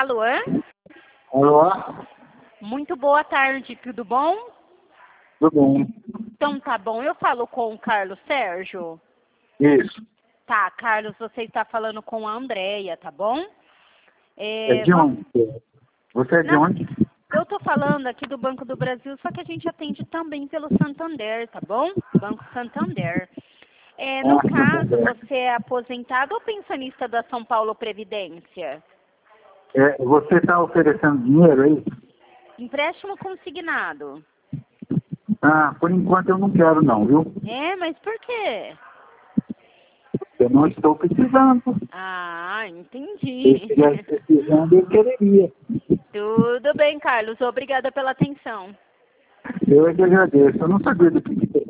Alô? Alô? Muito boa tarde, tudo bom? Tudo bem. Então tá bom, eu falo com o Carlos Sérgio. Isso. Tá, Carlos, você está falando com a Andréia, tá bom? É de onde? Você é de Não, onde? eu tô falando aqui do Banco do Brasil, só que a gente atende também pelo Santander, tá bom? Banco Santander. No caso, você é aposentado ou pensionista da São Paulo Previdência? Você está oferecendo dinheiro aí? Empréstimo consignado. Ah, por enquanto eu não quero não, viu? Mas por quê? Eu não estou precisando. Ah, Se eu entendi. estivesse precisando, eu quereria. Tudo bem, Carlos. Obrigada pela atenção. Eu é que agradeço. Eu não sabia do que